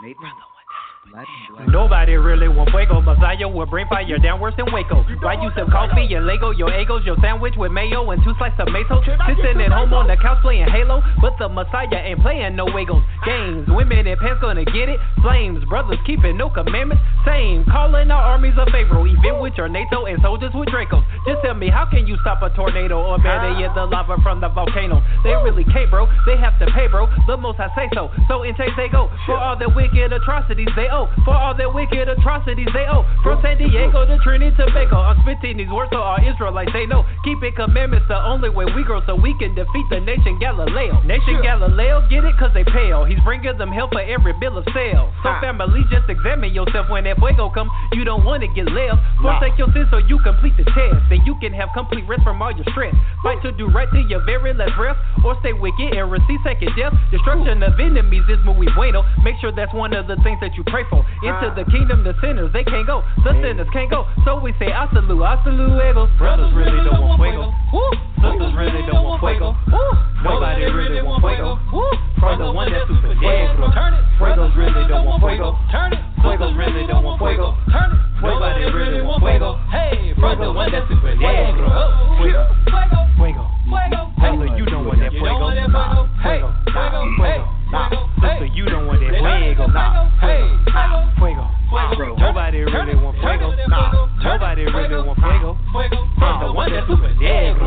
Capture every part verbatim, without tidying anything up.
native Latin black. Nobody really want fuego. Messiah will bring fire down worse than Waco. Why you sip coffee and Lego? Your egos, your sandwich with mayo and two slices of mayo. Sitting at home on the couch playing Halo, but the Messiah ain't playing no Wagos. Games, women in pants gonna get it. Flames, brothers keeping no commandments. Same, calling our armies of Pharaoh. Event with your NATO and soldiers with Dracos. Just tell me, how can you stop a tornado or better yet the lava from the volcano? They really can't, bro. They have to pay, bro. The most I say so. So in chase they go. For all the wicked atrocities they owe. For all the wicked atrocities they owe. From San Diego to Trinidad to Tobago. I'm spitting these words so all Israelites they know. Keeping commandments the only way we grow, so we can defeat the nation Galileo. Nation Galileo, get it? Cause they pale. He's bringing them help for every bill of sale. So family, just examine yourself when that fuego come. You don't want to get left. Forsake your sins so you complete the test. Then you can have complete rest from all your stress. Fight to do right to your very last breath. Or stay wicked and receive second death. Destruction of enemies is muy bueno. Make sure that's one of the things that you pray for. Into the kingdom, the sinners, they can't go. The sinners can't go. So we say, hasta luego, hasta luego. Brothers really don't want fuego. Sisters really don't want fuego. Nobody really want fuego. From the one that's super dead. Fuegos really don't want fuego. Fuegos really don't want fuego. Nobody really want fuego. Hey, from the one that's super dead. Fuego. Fuego. Fuego. You don't want that fuego. Nah. Fuego. Fuego. Nah. Sister, you don't want that fuego. Nah. Hey. Fuego. Nobody really want fuego. Nah. Nobody really want fuego. From the one that's super dead.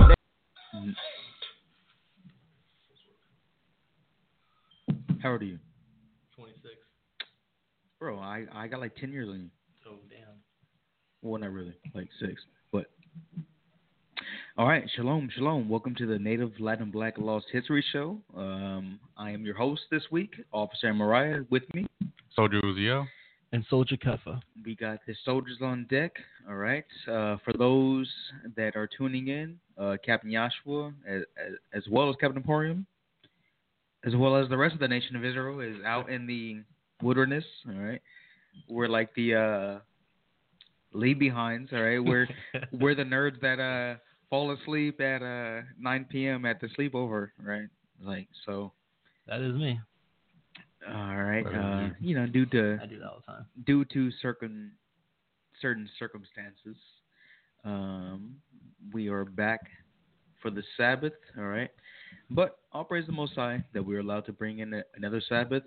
How old are you? twenty-six. Bro, I, I got like ten years on you. Oh, damn. Well, not really. Like six. But. All right. Shalom, shalom. Welcome to the Native Latin Black Lost History Show. Um, I am your host this week, Officer Mariah, with me. Soldier Uziel. And Soldier Keffa. We got the soldiers on deck. All right. Uh, for those that are tuning in, uh, Captain Joshua, as, as, as well as Captain Emporium, as well as the rest of the nation of Israel, is out in the wilderness. All right. We're like the uh, leave behinds. All right. We're we're the nerds that uh, fall asleep at uh, nine p.m. at the sleepover. Right. Like so. That is me. All right. Uh, you know, due to I do that all the time. Due to circum certain circumstances, um, we are back for the Sabbath. All right. But I'll praise the Most High that we are allowed to bring in a, another Sabbath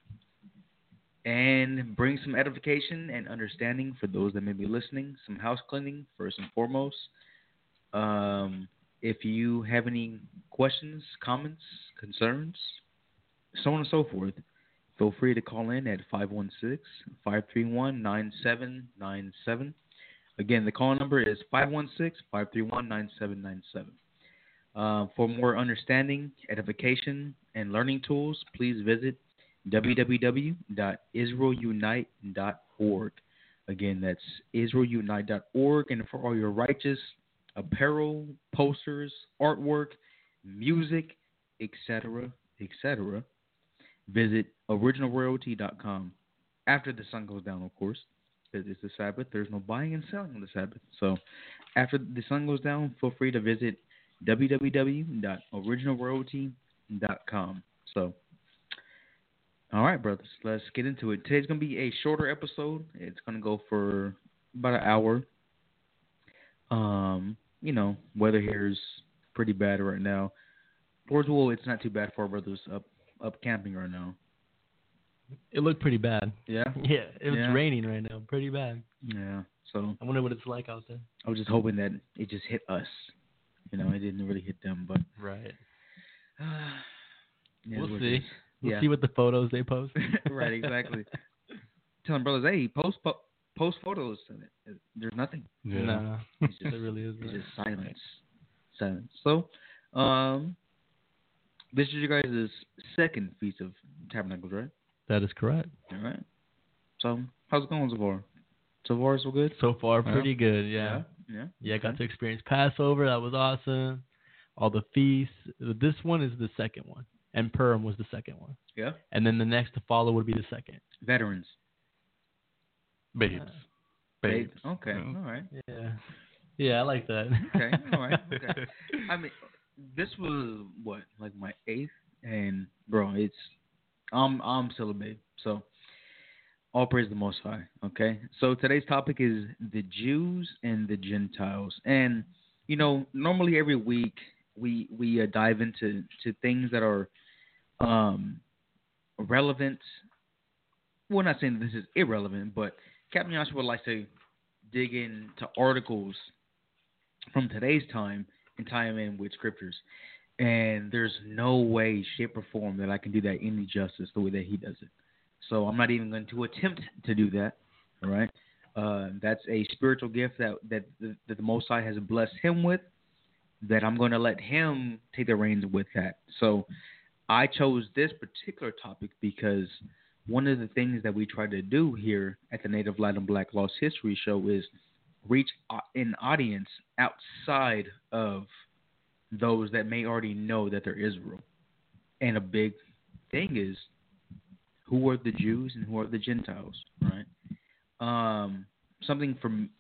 and bring some edification and understanding for those that may be listening. Some house cleaning, first and foremost. Um, if you have any questions, comments, concerns, so on and so forth, feel free to call in at five one six, five three one, nine seven nine seven. Again, the call number is five one six, five three one, nine seven nine seven. Uh, for more understanding, edification, and learning tools, please visit w w w dot israel unite dot org. Again, that's israel unite dot org. And for all your righteous apparel, posters, artwork, music, et cetera, et cetera, visit original royalty dot com. After the sun goes down, of course, because it's the Sabbath. There's no buying and selling on the Sabbath. So after the sun goes down, feel free to visit w w w dot original royalty dot com. So, all right, brothers, let's get into it. Today's going to be a shorter episode. It's going to go for about an hour. Um, you know, weather here is pretty bad right now. Towards Wool, it's not too bad for our brothers up up camping right now. It looked pretty bad. Yeah? Yeah, it was yeah. raining right now. Pretty bad. Yeah, so I wonder what it's like out there. I was just hoping that it just hit us. You know, it didn't really hit them, but right. Uh, yeah, we'll see. Is. We'll yeah. see what the photos they post. Right, exactly. Telling brothers, hey, post po- post photos. There's nothing. Yeah. No, it's just, it really is. It's just silence. Silence. So, um, this is your guys' second Feast of Tabernacles, right? That is correct. All right. So, how's it going so far? So far, so good? So far, pretty yeah. good, yeah. Yeah, yeah. Yeah, I got to experience Passover. That was awesome. All the feasts. This one is the second one. And Purim was the second one. Yeah. And then the next to follow would be the second. Veterans. Babes. Uh, Babes. Okay, yeah. All right. Yeah. Yeah, I like that. Okay, all right. Okay. I mean, this was, what, like my eighth? And, bro, it's, I'm, I'm still a babe. So, All praise the Most High. Okay, so today's topic is the Jews and the Gentiles, and you know, normally every week we we uh, dive into to things that are um, relevant. Well, not saying this is irrelevant, but Captain Joshua would like to dig into articles from today's time and tie them in with scriptures. And there's no way, shape, or form that I can do that any justice the way that he does it. So I'm not even going to attempt to do that. All right, uh, that's a spiritual gift that that, that the Most High has blessed him with. That I'm going to let him take the reins with that. So I chose this particular topic because one of the things that we try to do here at the Native Latin Black Lost History Show is reach an audience outside of those that may already know that they're Israel. And a big thing is, who are the Jews and who are the Gentiles, right? Um, something from,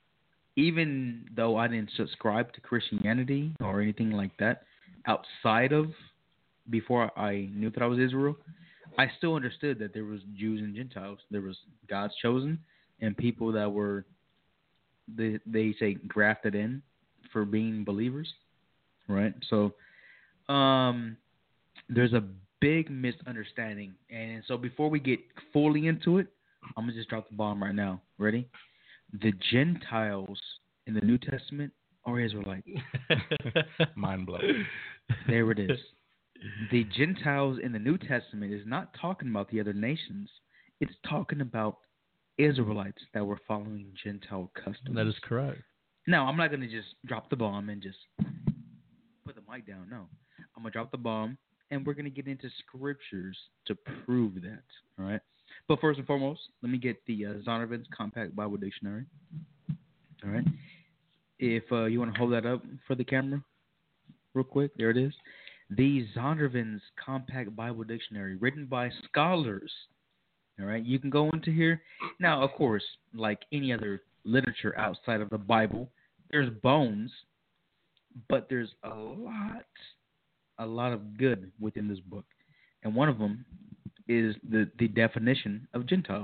even though I didn't subscribe to Christianity or anything like that, outside of, before I knew that I was Israel, I still understood that there was Jews and Gentiles. There was God's chosen and people that were, they, they say, grafted in for being believers, right? So um, there's a big misunderstanding. And so before we get fully into it, I'm going to just drop the bomb right now. Ready? The Gentiles in the New Testament are Israelites. Mind blowing. There it is. The Gentiles in the New Testament is not talking about the other nations. It's talking about Israelites that were following Gentile customs. That is correct. Now, I'm not going to just drop the bomb and just put the mic down. No. I'm going to drop the bomb, and we're going to get into scriptures to prove that. All right? But first and foremost, let me get the uh, Zondervan's Compact Bible Dictionary. All right? If uh, you want to hold that up for the camera real quick. There it is. The Zondervan's Compact Bible Dictionary, written by scholars. All right? You can go into here. Now, of course, like any other literature outside of the Bible, there's bones, but there's a lot, a lot of good within this book. And one of them is the, the definition of Gentiles.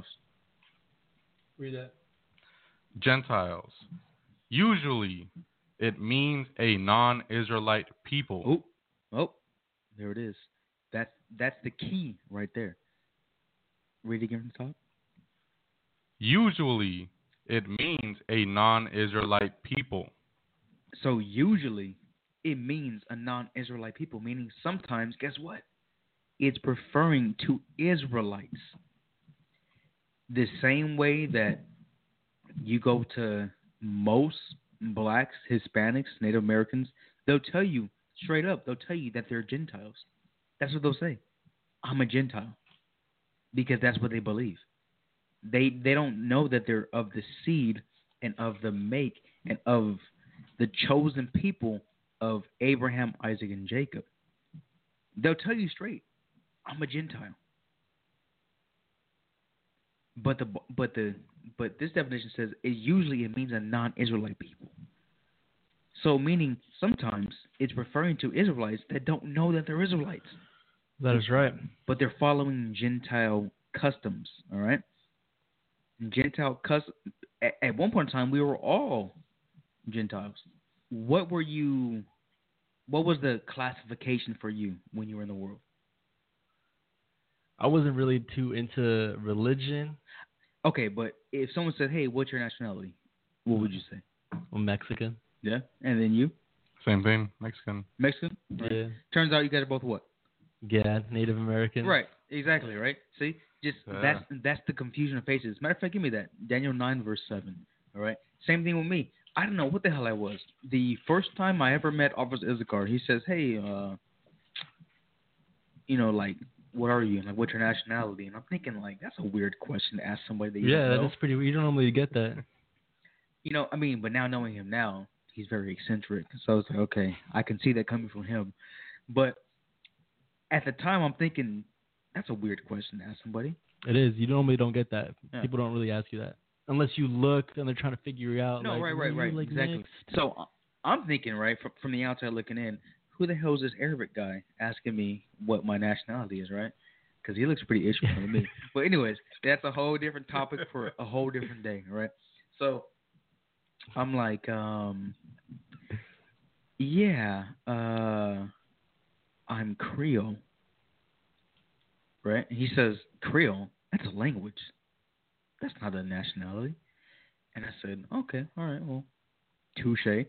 Read that. Gentiles. Usually, it means a non-Israelite people. Oh, oh, there it is. That's that's the key right there. Read it again from the top. Usually, it means a non-Israelite people. So usually, it means a non-Israelite people, meaning sometimes, guess what? It's referring to Israelites. The same way that you go to most blacks, Hispanics, Native Americans, they'll tell you straight up, they'll tell you that they're Gentiles. That's what they'll say. I'm a Gentile. Because that's what they believe. They they don't know that they're of the seed and of the make and of the chosen people of Abraham, Isaac, and Jacob. They'll tell you straight, I'm a Gentile. But the but the but this definition says it usually it means a non-Israelite people. So meaning sometimes it's referring to Israelites that don't know that they're Israelites. That is right. But they're following Gentile customs. All right. Gentile customs. At, at one point in time, we were all Gentiles. What were you? What was the classification for you when you were in the world? I wasn't really too into religion. Okay, but if someone said, "Hey, what's your nationality?" What would you say? I'm Mexican. Yeah, and then you? Same thing, Mexican. Mexican. Right. Yeah. Turns out you guys are both what? Yeah, Native American. Right. Exactly. Right. See, just Yeah. that's that's the confusion of faces. Matter of fact, give me that Daniel nine verse seven. All right. Same thing with me. I don't know what the hell I was. The first time I ever met Officer Issachar, he says, "Hey, uh, you know, like, what are you? Like, what's your nationality?" And I'm thinking, like, that's a weird question to ask somebody that you Yeah, don't know. that's pretty weird. You don't normally get that. You know, I mean, but now knowing him now, he's very eccentric. So I was like, okay, I can see that coming from him. But at the time, I'm thinking, that's a weird question to ask somebody. It is. You normally don't get that. Yeah. People don't really ask you that. Unless you look and they're trying to figure you out. No, like, right, "Are right, you, right. like, exactly. mixed?" So uh, I'm thinking, right, from, from the outside looking in, who the hell is this Arabic guy asking me what my nationality is, right? because he looks pretty interesting to me. But anyways, that's a whole different topic for a whole different day, right? So I'm like, um, yeah, uh, I'm Creole, right? And he says, Creole? That's a language. That's not a nationality. And I said, okay, all right, well, touche.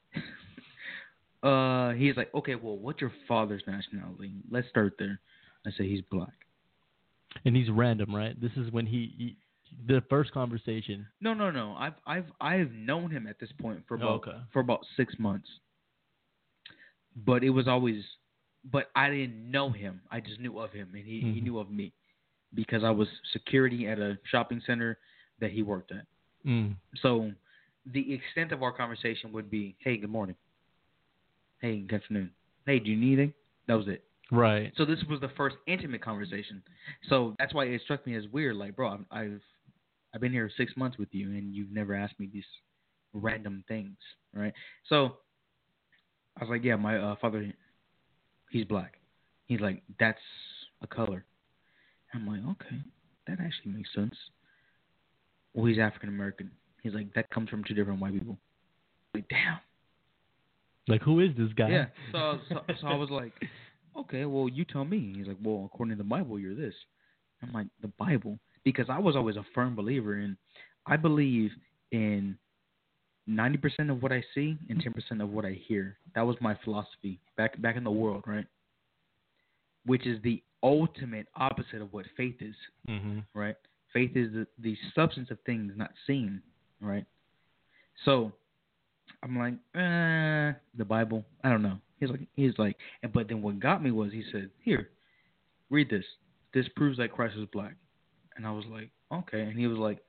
uh, he's like, okay, well, what's your father's nationality? Let's start there. I said, he's black. And he's random, right? This is when he, he the first conversation. No, no, no. I've I've I've known him at this point for about Okay. for about six months. But it was always, but I didn't know him. I just knew of him, and he, Mm-hmm. he knew of me because I was security at a shopping center that he worked at. Mm. So the extent of our conversation would be, hey, good morning. Hey, good afternoon. Hey, do you need anything? That was it. Right. So this was the first intimate conversation. So that's why it struck me as weird. Like, bro, I've I've, I've been here six months with you, and you've never asked me these random things, right? So I was like, yeah, my uh, father, he's black. He's like, that's a color. I'm like, okay, that actually makes sense. Well, he's African American. He's like, that comes from two different white people. I'm like, damn. Like, who is this guy? Yeah. So, so, so I was like, okay, well, you tell me. He's like, well, according to the Bible, you're this. I'm like, the Bible? Because I was always a firm believer in, I believe in ninety percent of what I see and ten percent of what I hear. That was my philosophy back back in the world, right? Which is the ultimate opposite of what faith is, Mm-hmm. right? Faith is the, the substance of things not seen, right? So I'm like, eh, the Bible, I don't know. He's like, he's like, and but then what got me was he said, here, read this. This proves that Christ is black. And I was like, okay. And he was like,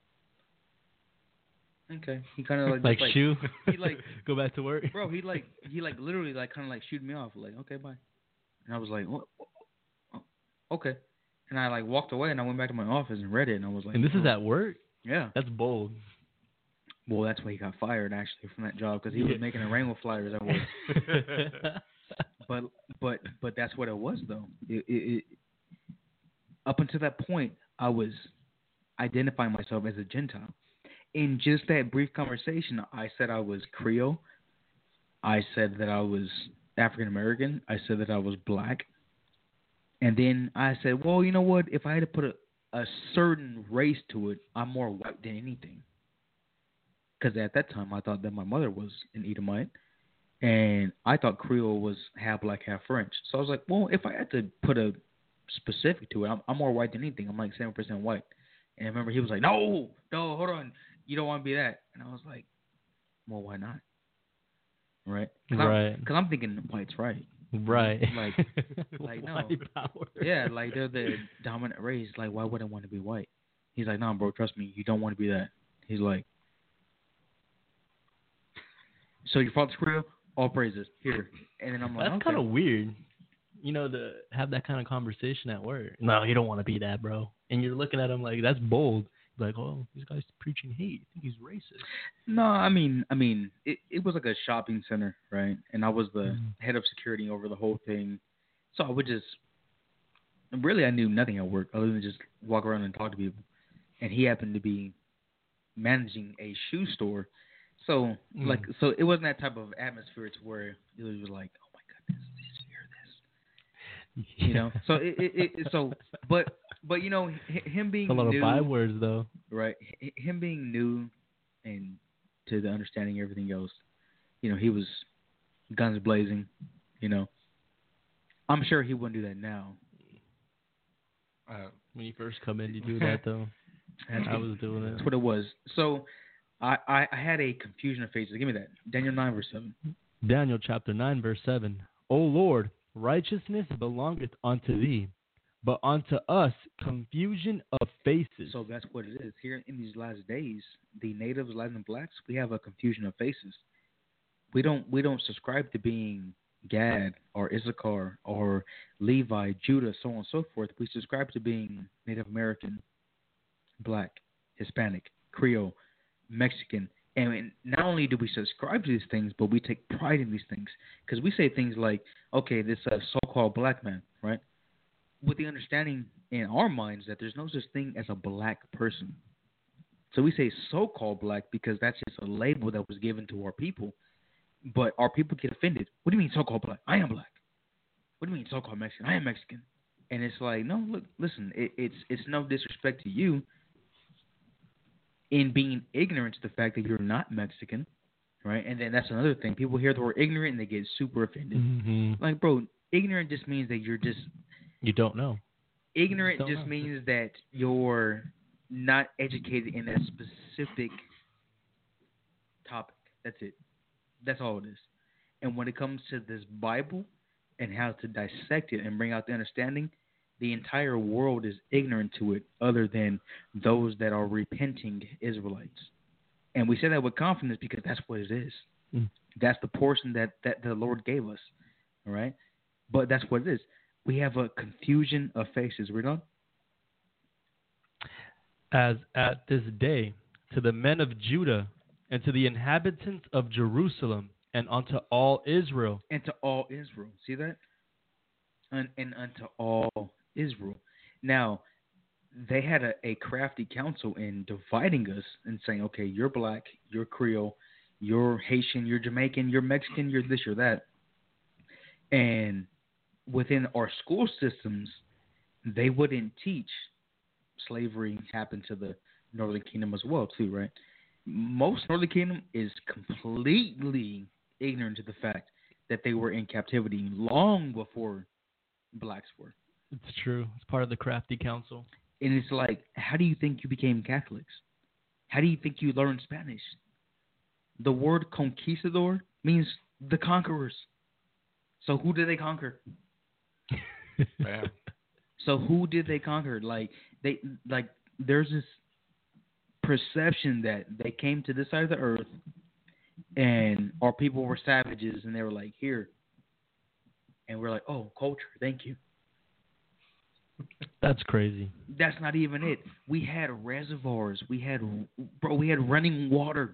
okay. He kind of like, Like, like shoe? He like, Go back to work? bro, he like, he like literally like kind of like shooted me off. Like, okay, bye. And I was like, what? Okay. And I like walked away and I went back to my office and read it. And I was like, And this is oh. at work? Yeah. That's bold. Well, that's why he got fired actually from that job because he Yeah. was making a rainbow flyers at work. But but but that's what it was though. It, it, it, up until that point, I was identifying myself as a Gentile. In just that brief conversation, I said I was Creole. I said that I was African American. I said that I was black. And then I said, well, you know what? If I had to put a, a certain race to it, I'm more white than anything. Because at that time, I thought that my mother was an Edomite. And I thought Creole was half black, half French. So I was like, well, if I had to put a specific to it, I'm, I'm more white than anything. I'm like seven percent white. And I remember he was like, no, no, hold on. You don't want to be that. And I was like, well, why not? Right? Cause right. Because I'm, I'm thinking white's right. Right. Like, like no. White power. Yeah, like they're the dominant race. Like, why would I want to be white? He's like, no, bro, trust me. You don't want to be that. He's like, so your father's Creole? All praises. Here. And then I'm like, That's okay. kind of weird, you know, to have that kind of conversation at work. No, you don't want to be that, bro. And you're looking at him like, that's bold. Like, oh, this guy's preaching hate. I think he's racist. No, I mean, I mean, it, it was like a shopping center, right? And I was the Mhm. head of security over the whole thing. So I would just, really, I knew nothing at work other than just walk around and talk to people. And he happened to be managing a shoe store. So, Mm. like, so it wasn't that type of atmosphere to where it was like, oh my goodness, did you hear this? You know? So, it, it, it, so, but, but, you know, h- him being It's a lot new, of bywords, though. right? H- him being new and to the understanding everything else, you know, he was guns blazing, you know. I'm sure he wouldn't do that now. Uh, When you first come in, you do that, though. That's I what, was doing it. that's what it was. So, I, I, I had a confusion of faces. Give me that. Daniel nine, verse seven. Daniel chapter nine, verse seven. O Lord, righteousness belongeth unto thee, but unto us confusion of faces. So that's what it is. Here in these last days, the natives, Latin blacks, we have a confusion of faces. We don't we don't subscribe to being Gad or Issachar or Levi, Judah, so on and so forth. We subscribe to being Native American, Black, Hispanic, Creole, Mexican. And not only do we subscribe to these things, but we take pride in these things. Because we say things like, okay, this uh, so-called black man, right? with the understanding in our minds that there's no such thing as a black person. So we say so-called black because that's just a label that was given to our people. But our people get offended. What do you mean so-called black? I am black. What do you mean so-called Mexican? I am Mexican. And it's like, no, look, listen, it, it's it's no disrespect to you in being ignorant to the fact that you're not Mexican, right? And then that's another thing. People hear the word ignorant and they get super offended. Mm-hmm. Like, bro, ignorant just means that you're just... You don't know. Ignorant don't just know. means that you're not educated in that specific topic. That's it. That's all it is. And when it comes to this Bible and how to dissect it and bring out the understanding, the entire world is ignorant to it other than those that are repenting Israelites. And we say that with confidence because that's what it is. Mm. That's the portion that, that the Lord gave us. All right? But that's what it is. We have a confusion of faces. Read on. As at this day, to the men of Judah and to the inhabitants of Jerusalem and unto all Israel. And to all Israel. See that? And, and unto all Israel. Now, they had a, a crafty counsel in dividing us and saying, okay, you're black, you're Creole, you're Haitian, you're Jamaican, you're Mexican, you're this, you're that. And within our school systems, they wouldn't teach slavery happened to the Northern Kingdom as well, too, right? Most Northern Kingdom is completely ignorant to the fact that they were in captivity long before blacks were. It's true. It's part of the crafty council. And it's like, how do you think you became Catholics? How do you think you learned Spanish? The word conquistador means the conquerors. So who did they conquer? Bam. So who did they conquer? Like they like there's this perception that they came to this side of the earth and our people were savages and they were like, here. And we're like, oh, culture, thank you. That's crazy. That's not even it. We had reservoirs. We had, bro, we had running water.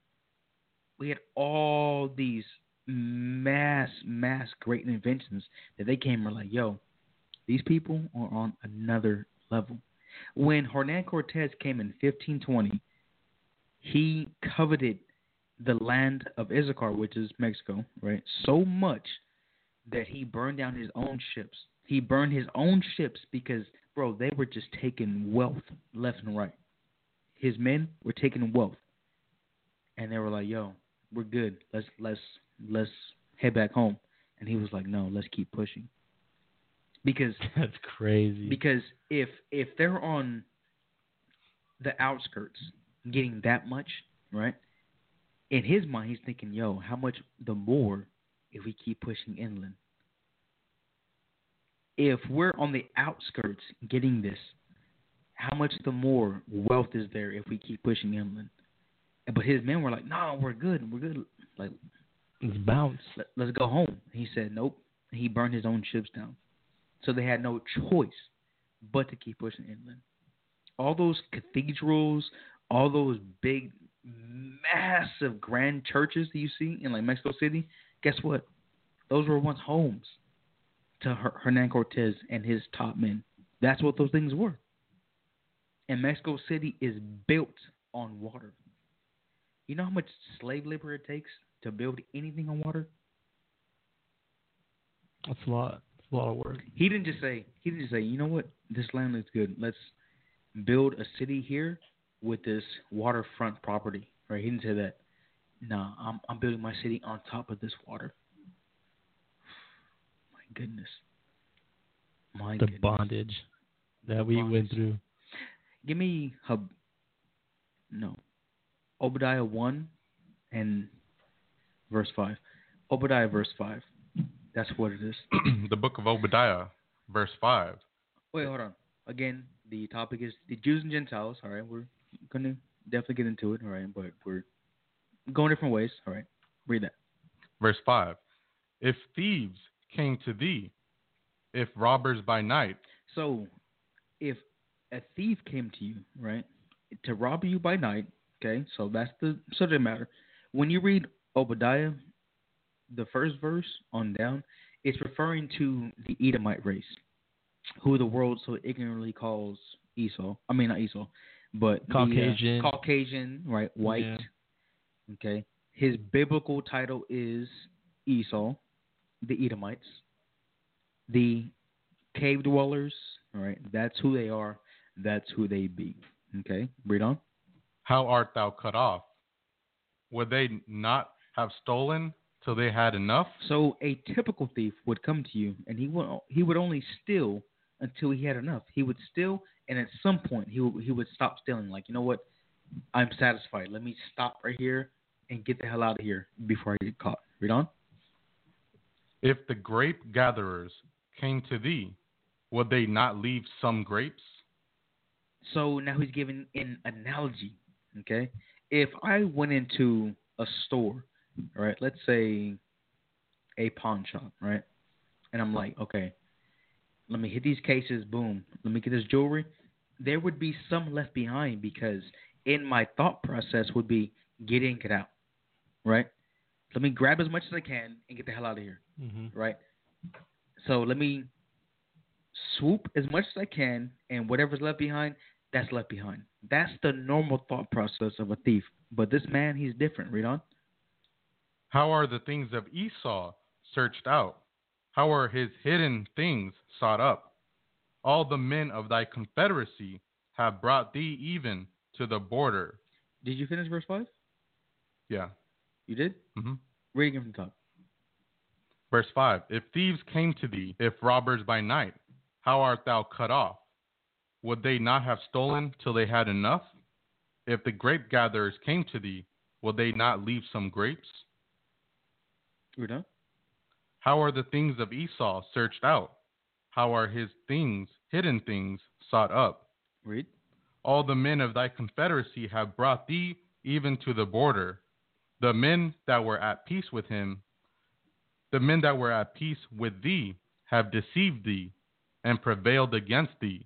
We had all these mass, mass great inventions that they came and were like, yo, these people are on another level. When Hernan Cortez came in fifteen twenty, he coveted the land of Issachar, which is Mexico, right, so much that he burned down his own ships. He burned his own ships because, bro, they were just taking wealth left and right. His men were taking wealth, and they were like, "Yo, we're good. Let's let's let's head back home." And he was like, "No, let's keep pushing." Because that's crazy. Because if if they're on the outskirts getting that much, right? In his mind, he's thinking, "Yo, how much the more if we keep pushing inland?" If we're on the outskirts getting this, how much the more wealth is there if we keep pushing inland? But his men were like, "No, we're good. We're good. Like, let's bounce. Let, let's go home." He said, "Nope." He burned his own ships down. So they had no choice but to keep pushing inland. All those cathedrals, all those big, massive, grand churches that you see in like Mexico City, guess what? Those were once homes to Her- Hernan Cortez and his top men. That's what those things were. And Mexico City is built on water. You know how much slave labor it takes to build anything on water? That's a lot. A lot of work. He didn't just say, he didn't just say, you know what, this land looks good. Let's build a city here with this waterfront property. Right? He didn't say that. No, I'm I'm building my city on top of this water. My goodness. My the goodness. bondage that we bondage. went through. Give me Hub. No. Obadiah one and verse five. Obadiah verse five. That's what it is. The book of Obadiah, verse five. Wait, hold on. Again, the topic is the Jews and Gentiles. All right, we're going to definitely get into it. All right, but we're going different ways. All right, read that. Verse five. If thieves came to thee, if robbers by night. So, if a thief came to you, right, to rob you by night, okay, so that's the subject matter. When you read Obadiah, the first verse on down, it's referring to the Edomite race. who the world so ignorantly calls Esau. I mean, not Esau, but Caucasian. The, uh, Caucasian, right? White. Yeah. Okay. His biblical title is Esau, the Edomites, the cave dwellers. All right. That's who they are. That's who they be. Okay. Read on. How art thou cut off? Would they not have stolen till they had enough? So a typical thief would come to you, and he would he would only steal until he had enough. He would steal, and at some point he would, he would stop stealing. Like, you know what? I'm satisfied. Let me stop right here and get the hell out of here before I get caught. Read on. If the grape gatherers came to thee, would they not leave some grapes? So now he's giving an analogy. Okay, if I went into a store, all right, let's say a pawn shop, right, and I'm like, okay, let me hit these cases, boom, let me get this jewelry. There would be some left behind because in my thought process would be get in, get out, right? Let me grab as much as I can and get the hell out of here, Mm-hmm. right? So let me swoop as much as I can, and whatever's left behind, that's left behind. That's the normal thought process of a thief. But this man, he's different. Read on. How are the things of Esau searched out? How are his hidden things sought up? All the men of thy confederacy have brought thee even to the border. Did you finish verse five? Yeah. You did? Mm-hmm. Read again from the top. Verse five. If thieves came to thee, if robbers by night, how art thou cut off? Would they not have stolen till they had enough? If the grape gatherers came to thee, would they not leave some grapes? We're done. How are the things of Esau searched out? How are his things, hidden things, sought up? Read. All the men of thy confederacy have brought thee even to the border. The men that were at peace with him, the men that were at peace with thee, have deceived thee and prevailed against thee.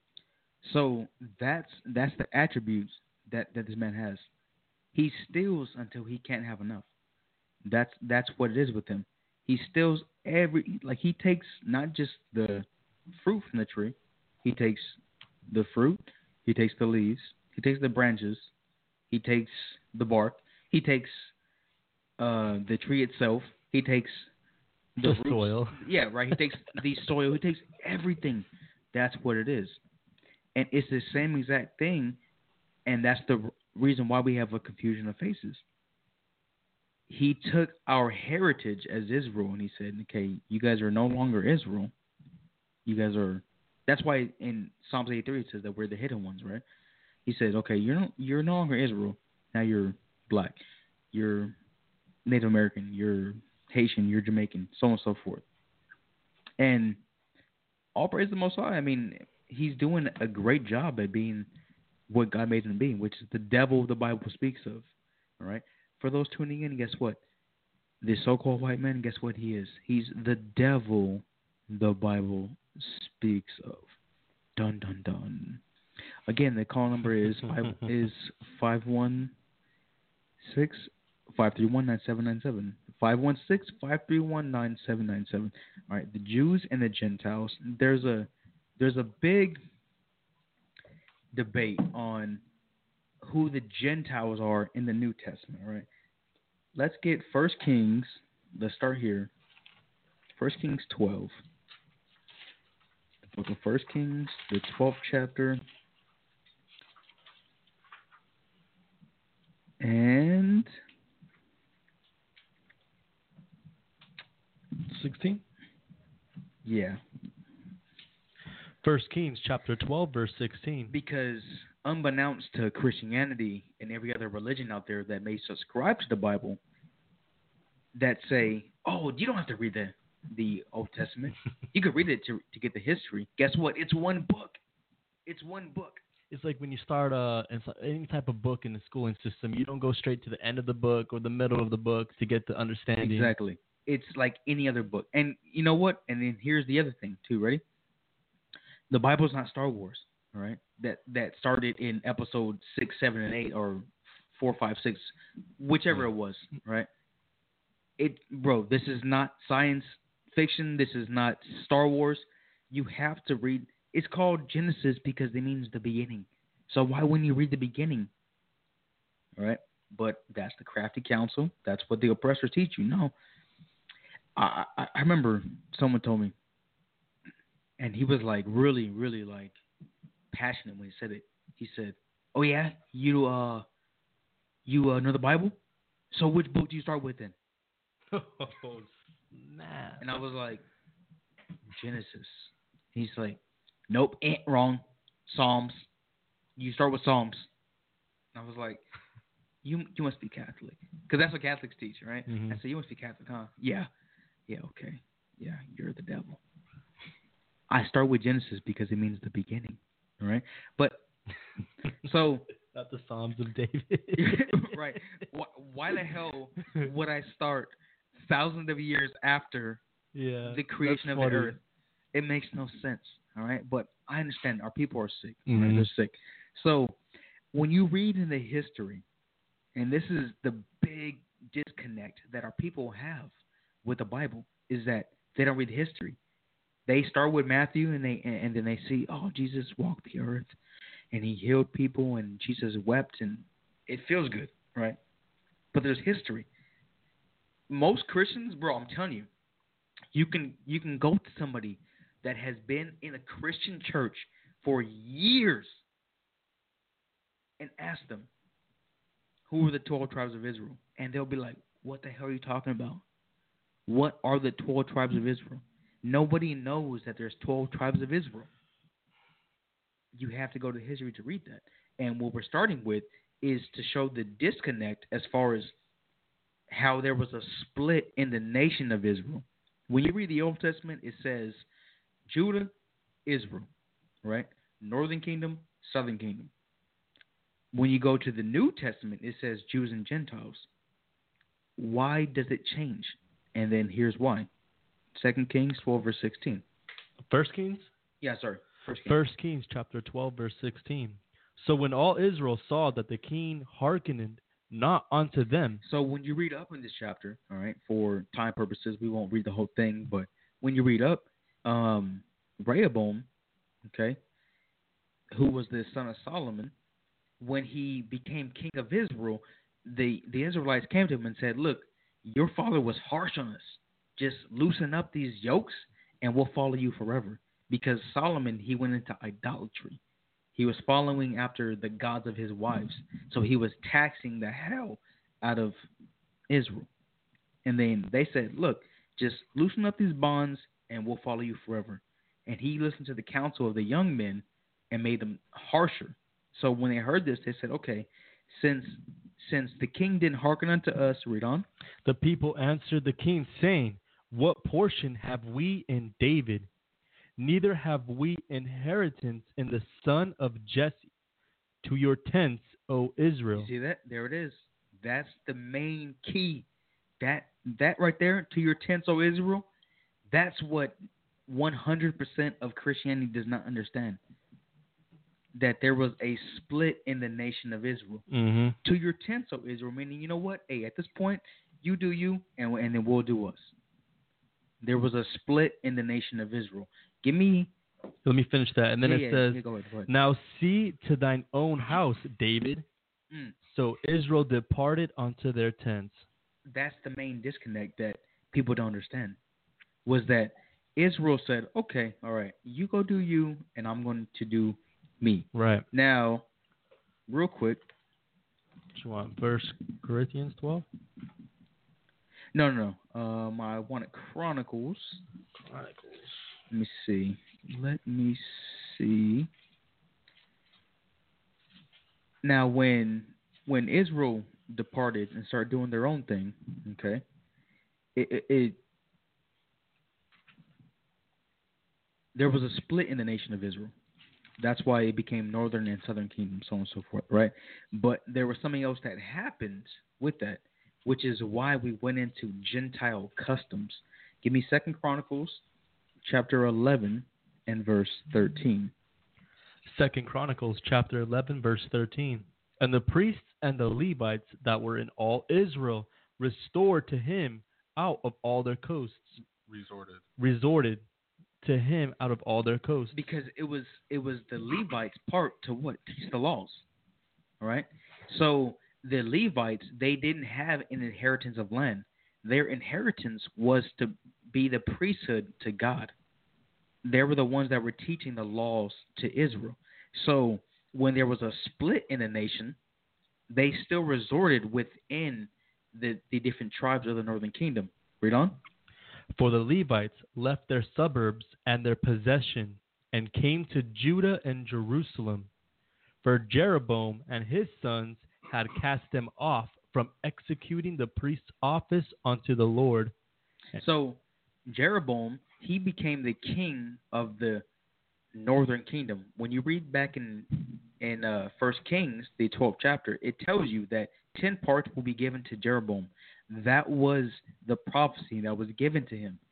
So that's that's the attributes that, that this man has. He steals until he can't have enough. That's that's what it is with him. He steals every like he takes not just the fruit from the tree, he takes the fruit, he takes the leaves, he takes the branches, he takes the bark, he takes uh, the tree itself, he takes the, the roots. soil. Yeah, right. He takes the soil, he takes everything. That's what it is. And it's the same exact thing, and that's the reason why we have a confusion of faces. He took our heritage as Israel, and he said, okay, you guys are no longer Israel. You guys are – that's why in Psalms eighty-three it says that we're the hidden ones, right? He says, okay, you're no, you're no longer Israel. Now you're black. You're Native American. You're Haitian. You're Jamaican, so on and so forth. And all praise the Most High. I mean – he's doing a great job at being what God made him to be, which is the devil the Bible speaks of. All right? For those tuning in, guess what? This so-called white man, guess what he is? He's the devil the Bible speaks of. Dun, dun, dun. Again, the call number is five, is five one six, five three one, nine seven nine seven. five one six, five three one, nine seven nine seven. All right, the Jews and the Gentiles. There's a There's a big debate on who the Gentiles are in the New Testament, all right? Let's get First Kings. Let's start here. First Kings twelve. The book of First Kings, the twelfth chapter. And sixteen? Yeah. First Kings chapter twelve, verse sixteen. Because unbeknownst to Christianity and every other religion out there that may subscribe to the Bible, that say, oh, you don't have to read the, the Old Testament. You could read it to, to get the history. Guess what? It's one book. It's one book. It's like when you start uh, any type of book in the schooling system, you don't go straight to the end of the book or the middle of the book to get the understanding. Exactly. It's like any other book. And you know what? And then here's the other thing, too. Ready? The Bible's not Star Wars, all right? That that started in episode six, seven, and eight, or four, five, six, whichever it was, right? It, bro, this is not science fiction. This is not Star Wars. You have to read. It's called Genesis because it means the beginning. So why wouldn't you read the beginning? All right. But that's the crafty counsel. That's what the oppressors teach you. No. I, I, I remember someone told me, and he was like really, really like passionate when he said it. He said, "Oh yeah, you uh, you uh, know the Bible? So which book do you start with then?" Oh, snap. And I was like, Genesis. He's like, nope, eh, wrong. Psalms. You start with Psalms. And I was like, you you must be Catholic. Because that's what Catholics teach, right? Mm-hmm. I said, you must be Catholic, huh? Yeah. Yeah, okay. Yeah, you're the devil. I start with Genesis because it means the beginning, all right? But, so. Not the Psalms of David. Right. Why, why the hell would I start thousands of years after yeah, the creation of funny. the earth? It makes no sense, all right? But I understand our people are sick. Mm-hmm. Right? They're sick. So when you read in the history, and this is the big disconnect that our people have with the Bible, is that they don't read history. They start with Matthew, and they and then they see, oh, Jesus walked the earth, and he healed people, and Jesus wept, and it feels good, right? But there's history. Most Christians, bro, I'm telling you, you can you can go to somebody that has been in a Christian church for years and ask them, who are the twelve tribes of Israel? And they'll be like, what the hell are you talking about? What are the twelve tribes of Israel? Nobody knows that there's twelve tribes of Israel. You have to go to history to read that. And what we're starting with is to show the disconnect as far as how there was a split in the nation of Israel. When you read the Old Testament, it says Judah, Israel, right? Northern kingdom, southern kingdom. When you go to the New Testament, it says Jews and Gentiles. Why does it change? And then here's why. Second Kings twelve, verse sixteen. First Kings? Yeah, sorry. First Kings. First Kings chapter twelve, verse sixteen. So when all Israel saw that the king hearkened not unto them. So when you read up in this chapter, all right, for time purposes, we won't read the whole thing, but when you read up, um, Rehoboam, okay, who was the son of Solomon, when he became king of Israel, the, the Israelites came to him and said, look, your father was harsh on us. Just loosen up these yokes and we'll follow you forever. Because Solomon, he went into idolatry. He was following after the gods of his wives. So he was taxing the hell out of Israel. And then they said, look, just loosen up these bonds and we'll follow you forever. And he listened to the counsel of the young men and made them harsher. So when they heard this, they said, okay, since since the king didn't hearken unto us, read on. The people answered the king, saying, what portion have we in David? Neither have we inheritance in the son of Jesse. To your tents, O Israel. You see that? There it is. That's the main key. That that right there, to your tents, O Israel, that's what one hundred percent of Christianity does not understand. That there was a split in the nation of Israel. Mm-hmm. To your tents, O Israel, meaning, you know what? Hey, at this point, you do you, and, and then we'll do us. There was a split in the nation of Israel. Give me... Let me finish that. And then yeah, it yeah, says, yeah, go ahead, go ahead. Now see to thine own house, David. Mm. So Israel departed unto their tents. That's the main disconnect that people don't understand. Was that Israel said, okay, all right, you go do you, and I'm going to do me. Right. Now, real quick. What you want? First Corinthians twelve? No, no, no. Um, I wanted Chronicles. Chronicles. Let me see. Let me see. Now, when when Israel departed and started doing their own thing, okay, it, it, it there was a split in the nation of Israel. That's why it became northern and southern kingdom, so on and so forth, right? But there was something else that happened with that, which is why we went into Gentile customs. Give me Second Chronicles, chapter eleven, and verse thirteen. Second Chronicles, chapter eleven, verse thirteen. And the priests and the Levites that were in all Israel restored to him out of all their coasts. Resorted. Resorted. to him out of all their coasts. Because it was it was the Levites' part to what? Teach the laws. All right? So the Levites, they didn't have an inheritance of land. Their inheritance was to be the priesthood to God. They were the ones that were teaching the laws to Israel. So when there was a split in the nation, they still resorted within the, the different tribes of the northern kingdom. Read on. For the Levites left their suburbs and their possession and came to Judah and Jerusalem. For Jeroboam and his sons had cast them off from executing the priest's office unto the Lord. So Jeroboam, he became the king of the northern kingdom. When you read back in in uh, First Kings, the twelfth chapter, it tells you that ten parts will be given to Jeroboam. That was the prophecy that was given to him.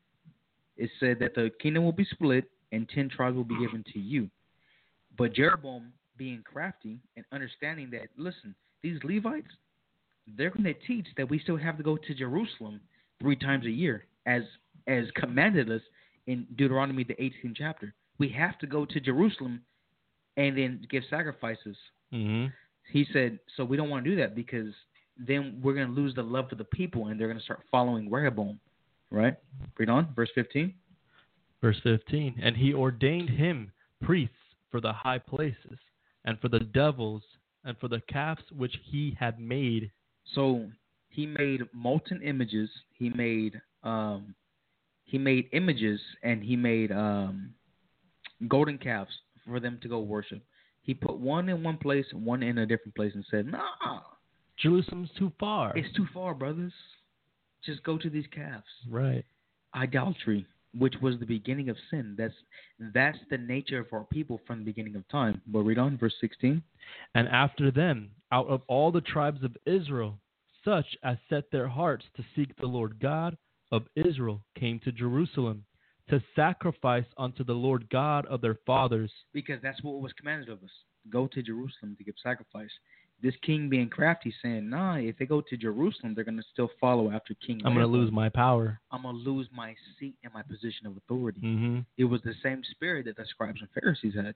It said that the kingdom will be split and ten tribes will be given to you. But Jeroboam, being crafty and understanding that, listen, these Levites, they're going to teach that we still have to go to Jerusalem three times a year, as as commanded us in Deuteronomy, the eighteenth chapter. We have to go to Jerusalem and then give sacrifices. Mm-hmm. He said, so we don't want to do that because then we're going to lose the love for the people and they're going to start following Rehoboam. Right? Read on, verse fifteen. Verse fifteen. And he ordained him priests for the high places and for the devils and for the calves which he had made. So he made molten images. He made um, he made images and he made um, golden calves for them to go worship. He put one in one place and one in a different place and said, nah. Jerusalem's too far. It's too far, brothers. Just go to these calves. Right. Idolatry, which was the beginning of sin. That's that's the nature of our people from the beginning of time. But read on, verse sixteen. And after them, out of all the tribes of Israel, such as set their hearts to seek the Lord God of Israel came to Jerusalem to sacrifice unto the Lord God of their fathers. Because that's what was commanded of us. Go to Jerusalem to give sacrifice. This king being crafty saying, nah, if they go to Jerusalem, they're going to still follow after King I'm going to lose my power. I'm going to lose my seat and my position of authority. Mm-hmm. It was the same spirit that the scribes and Pharisees had.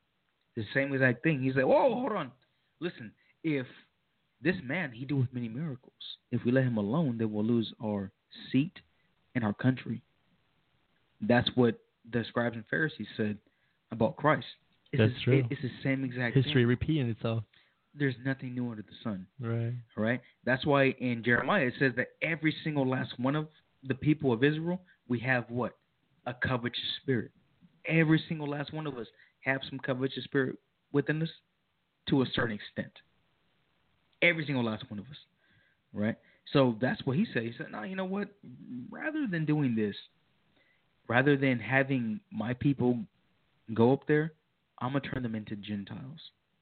The same exact thing. He's like, whoa, hold on. Listen, if this man, he doeth many miracles. If we let him alone, then we'll lose our seat and our country. That's what the scribes and Pharisees said about Christ. It's That's the, true. It's the same exact History thing. repeating itself. There's nothing new under the sun. Right. Right? That's why in Jeremiah it says that every single last one of the people of Israel, we have what? A covetous spirit. Every single last one of us have some covetous spirit within us to a certain extent. Every single last one of us. Right? So that's what he said. He said, no, you know what? Rather than doing this, rather than having my people go up there, I'm going to turn them into Gentiles.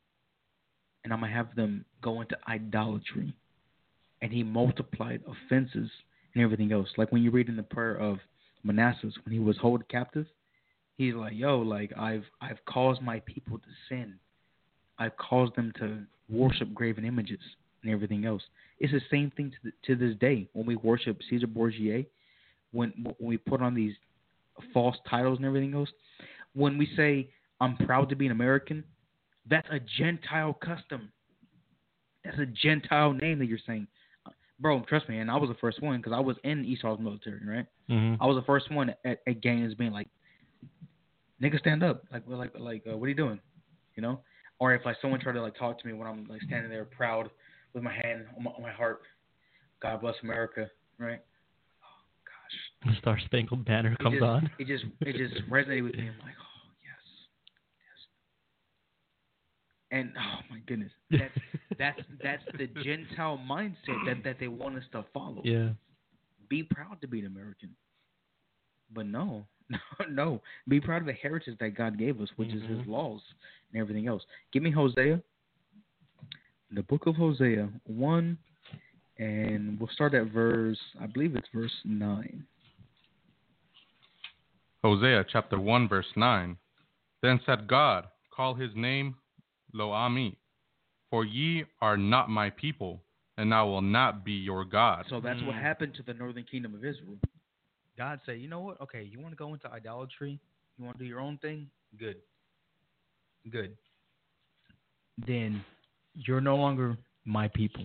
And I'm going to have them go into idolatry. And he multiplied offenses and everything else. Like when you read in the prayer of Manasseh, when he was held captive, he's like, yo, like I've I've caused my people to sin. I've caused them to worship graven images and everything else. It's the same thing to, the, to this day when we worship Caesar Borgia, when, when we put on these false titles and everything else. When we say, I'm proud to be an American, that's a Gentile custom. That's a Gentile name that you're saying. Bro, trust me, and I was the first one because I was in Esau's military, right? Mm-hmm. I was the first one at, at games being like, nigga, stand up. Like, like, like, uh, what are you doing? You know? Or if like someone tried to like talk to me when I'm like standing there proud with my hand on my, on my heart, God bless America, right? Oh, gosh. The Star Spangled Banner It comes just, on. It just, it just resonated with me. I'm like, oh, yes. And oh my goodness, that's that's that's the Gentile mindset that, that they want us to follow. Yeah. Be proud to be an American, but no, no, no. Be proud of the heritage that God gave us, which Mm-hmm. is His laws and everything else. Give me Hosea, the book of Hosea one, and we'll start at verse. I believe it's verse nine. Hosea chapter one verse nine. Then said God, call his name Lo-Ami, for ye are not my people, and I will not be your God. So that's Mm. what happened to the northern kingdom of Israel. God said, you know what? Okay, you want to go into idolatry? You want to do your own thing? Good. Good. Then you're no longer my people.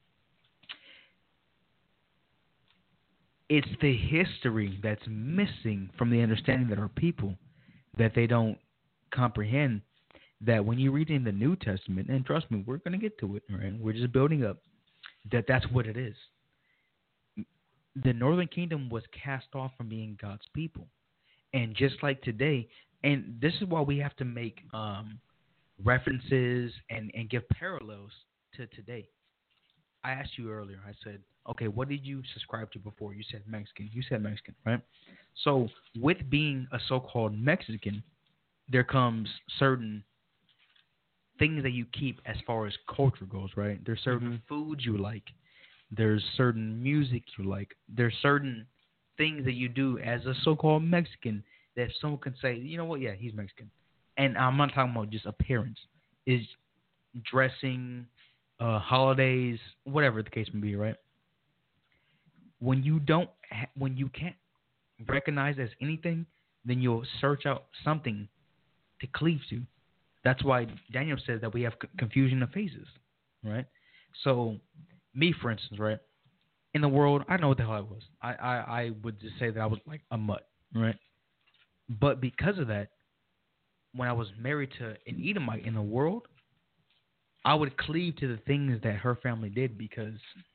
It's the history that's missing from the understanding that our people that they don't comprehend. That when you read in the New Testament, and trust me, we're going to get to it, right? We're just building up, that that's what it is. The Northern Kingdom was cast off from being God's people. And just like today, and this is why we have to make um, references and, and give parallels to today. I asked you earlier, I said, okay, what did you subscribe to before? You said Mexican. You said Mexican, right? So with being a so-called Mexican, there comes certain things that you keep as far as culture goes, right? There's certain mm-hmm. foods you like. There's certain music you like. There's certain things that you do as a so-called Mexican that someone can say, you know what, yeah, he's Mexican. And I'm not talking about just appearance. Is dressing, uh, holidays, whatever the case may be, right? When you don't, ha- when you can't recognize as anything, then you'll search out something to cleave to. That's why Daniel says that we have c- confusion of faces, right? So, me, for instance, right, in the world, I know what the hell I was. I, I, I would just say that I was like a mutt, right? But because of that, when I was married to an Edomite in the world, I would cleave to the things that her family did because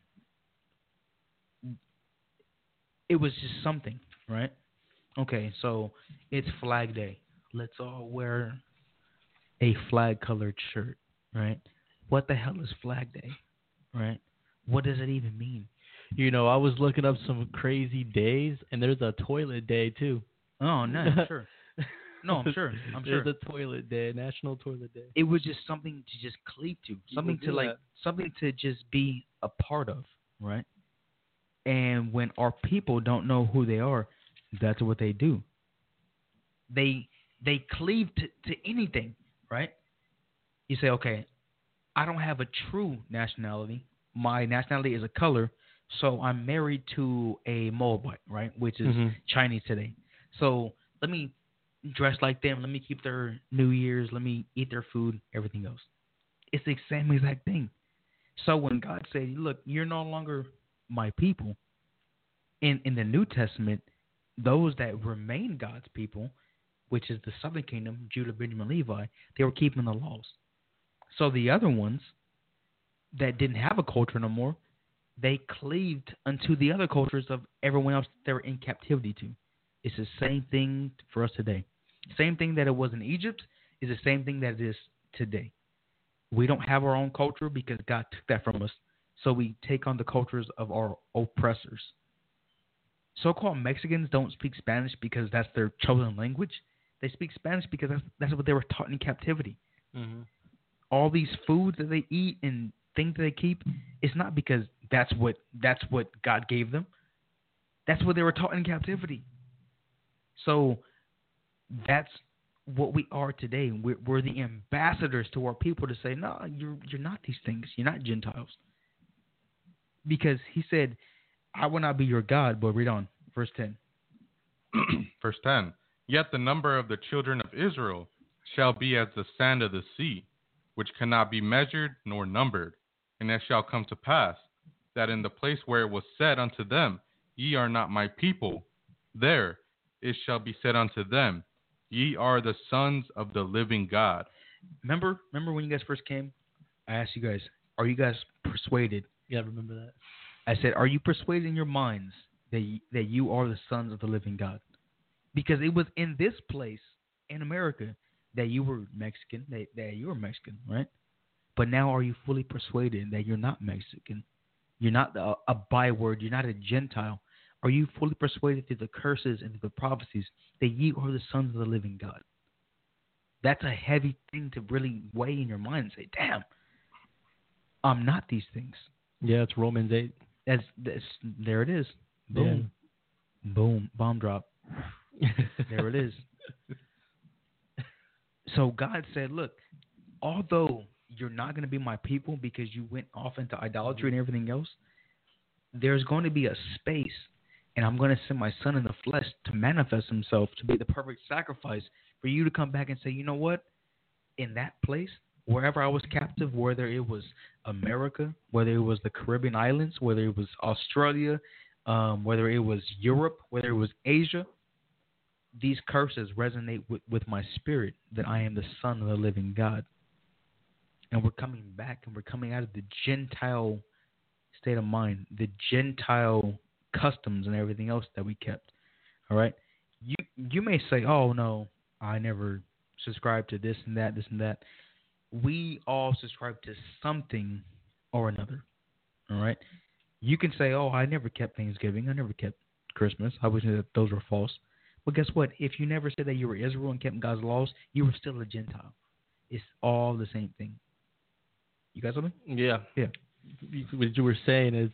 it was just something, right? Okay, so it's Flag Day. Let's all wear a flag-colored shirt, right? What the hell is Flag Day, right? What does it even mean? You know, I was looking up some crazy days, and there's a toilet day, too. Oh, no, sure. No, I'm sure. I'm sure. There's a toilet day, National Toilet Day. It was just something to just cleave to, something to like, that. something to just be a part of, right? And when our people don't know who they are, that's what they do. They they cleave to, to anything, right? You say, okay, I don't have a true nationality. My nationality is a color, so I'm married to a Moabite, right, which is mm-hmm. Chinese today. So let me dress like them. Let me keep their New Year's. Let me eat their food, everything else. It's the same exact thing. So when God said, look, you're no longer my people, in, in the New Testament, those that remain God's people, which is the southern kingdom, Judah, Benjamin, Levi, they were keeping the laws. So the other ones that didn't have a culture no more, they cleaved unto the other cultures of everyone else they were in captivity to. It's the same thing for us today. Same thing that it was in Egypt is the same thing that it is today. We don't have our own culture because God took that from us, so we take on the cultures of our oppressors. So-called Mexicans don't speak Spanish because that's their chosen language. They speak Spanish because that's, that's what they were taught in captivity. Mm-hmm. All these foods that they eat and things that they keep, it's not because that's what that's what God gave them. That's what they were taught in captivity. So that's what we are today. We're, we're the ambassadors to our people to say, no, you're you're not these things. You're not Gentiles. Because he said, I will not be your God. But read on, verse ten. Verse ten. Yet the number of the children of Israel shall be as the sand of the sea, which cannot be measured nor numbered. And it shall come to pass that in the place where it was said unto them, ye are not my people, there it shall be said unto them, ye are the sons of the living God. Remember, remember when you guys first came? I asked you guys, are you guys persuaded? Yeah, I remember that. I said, are you persuaded in your minds that you, that you are the sons of the living God? Because it was in this place in America that you were Mexican, that, that you were Mexican, right? But now are you fully persuaded that you're not Mexican? You're not a, a byword. You're not a Gentile. Are you fully persuaded through the curses and through the prophecies that ye are the sons of the living God? That's a heavy thing to really weigh in your mind and say, damn, I'm not these things. Yeah, it's Romans eight. That's, that's there it is. Boom. Yeah. Boom. Bomb drop. There it is. So God said, look, although you're not going to be my people because you went off into idolatry and everything else, there's going to be a space and I'm going to send my son in the flesh to manifest himself to be the perfect sacrifice for you to come back and say, you know what? In that place, wherever I was captive, whether it was America, whether it was the Caribbean islands, whether it was Australia, um, whether it was Europe, whether it was Asia, these curses resonate with, with my spirit that I am the son of the living God. And we're coming back and we're coming out of the Gentile state of mind, the Gentile customs and everything else that we kept. All right. You you may say, oh, no, I never subscribe to this and that, this and that. We all subscribe to something or another. All right. You can say, oh, I never kept Thanksgiving. I never kept Christmas. I wish that those were false. But guess what? If you never said that you were Israel and kept God's laws, you were still a Gentile. It's all the same thing. You got something? Yeah. Yeah. What you were saying is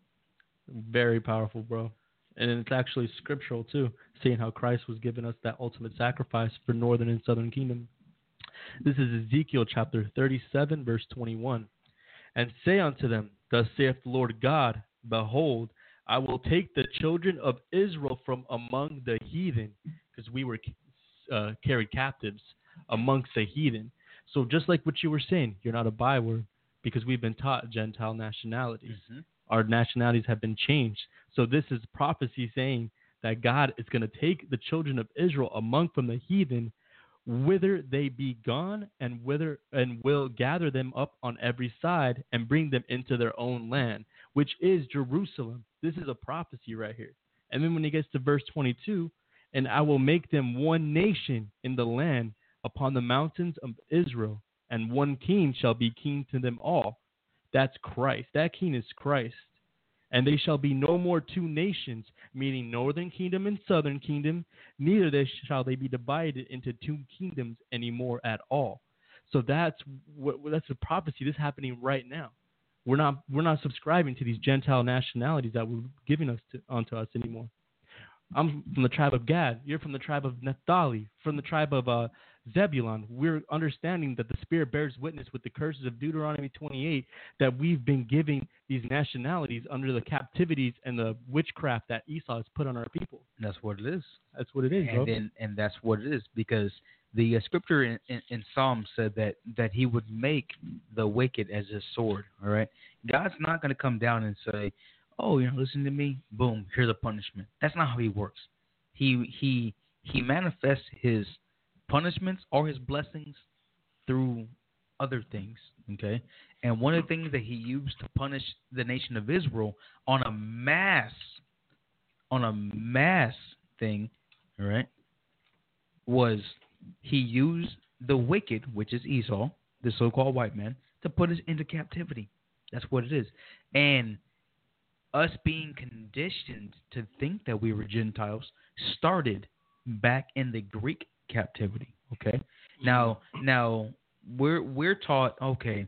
very powerful, bro. And it's actually scriptural, too, seeing how Christ was giving us that ultimate sacrifice for northern and southern kingdom. This is Ezekiel chapter thirty-seven, verse twenty-one. And say unto them, thus saith the Lord God, behold, I will take the children of Israel from among the heathen, because we were uh, carried captives amongst the heathen. So just like what you were saying, you're not a byword, because we've been taught Gentile nationalities. Mm-hmm. Our nationalities have been changed. So this is prophecy saying that God is going to take the children of Israel among from the heathen, whither they be gone, and whither and will gather them up on every side and bring them into their own land, which is Jerusalem. This is a prophecy right here. And then when he gets to verse twenty-two, and I will make them one nation in the land upon the mountains of Israel, and one king shall be king to them all. That's Christ. That king is Christ. And they shall be no more two nations, meaning northern kingdom and southern kingdom, neither they shall they be divided into two kingdoms anymore at all. So that's what that's a prophecy that's happening right now. We're not we're not subscribing to these Gentile nationalities that were giving us to, onto us anymore. I'm from the tribe of Gad. You're from the tribe of Naphtali. From the tribe of uh, Zebulun. We're understanding that the Spirit bears witness with the curses of Deuteronomy twenty-eight that we've been giving these nationalities under the captivities and the witchcraft that Esau has put on our people. That's what it is. That's what it is, and bro. Then, and that's what it is, because the uh, scripture in, in, in Psalms said that, that he would make the wicked as his sword. All right. God's not going to come down and say, oh, you know, listen to me. Boom, here's a punishment. That's not how he works. He he he manifests his punishments or his blessings through other things. Okay, and one of the things that he used to punish the nation of Israel on a mass, on a mass thing, all right, was he used the wicked, which is Esau, the so-called white man, to put us into captivity. That's what it is, and us being conditioned to think that we were Gentiles started back in the Greek captivity. Okay, now now we're we're taught. Okay,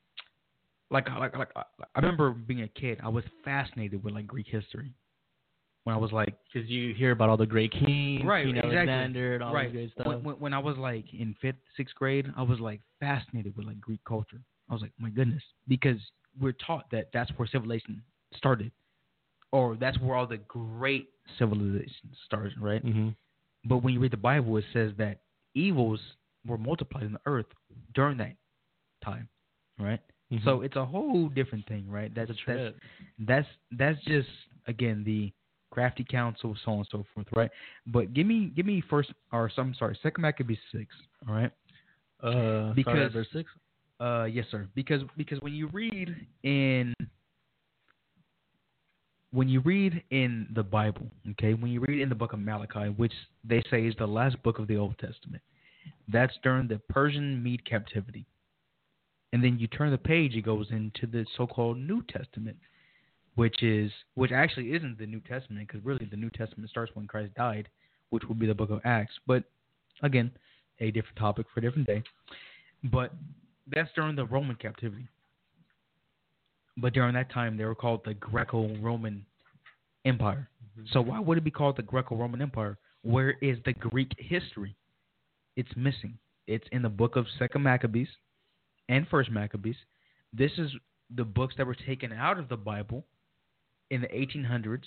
like like like I remember being a kid, I was fascinated with like Greek history. When I was like, because you hear about all the great kings, right, King exactly. Alexander, and all right. this great stuff. When, when, when I was like in fifth, sixth grade, I was like fascinated with like Greek culture. I was like, my goodness, because we're taught that that's where civilization started. Or that's where all the great civilizations started, right? Mm-hmm. But when you read the Bible, it says that evils were multiplied in the earth during that time, right? Mm-hmm. So it's a whole different thing, right? That's that's, that's that's just again the crafty counsel, so on and so forth, right? But give me give me first, or I'm sorry, Second Maccabees six, all right? Uh, because verse six. Uh, yes, sir. Because because when you read in When you read in the Bible, okay, when you read in the book of Malachi, which they say is the last book of the Old Testament, that's during the Persian Mede captivity. And then you turn the page, it goes into the so-called New Testament, which is which actually isn't the New Testament, because really the New Testament starts when Christ died, which will be the book of Acts. But again, a different topic for a different day. But that's during the Roman captivity. But during that time, they were called the Greco-Roman Empire. Mm-hmm. So why would it be called the Greco-Roman Empire? Where is the Greek history? It's missing. It's in the book of Second Maccabees and First Maccabees. This is the books that were taken out of the Bible in the eighteen hundreds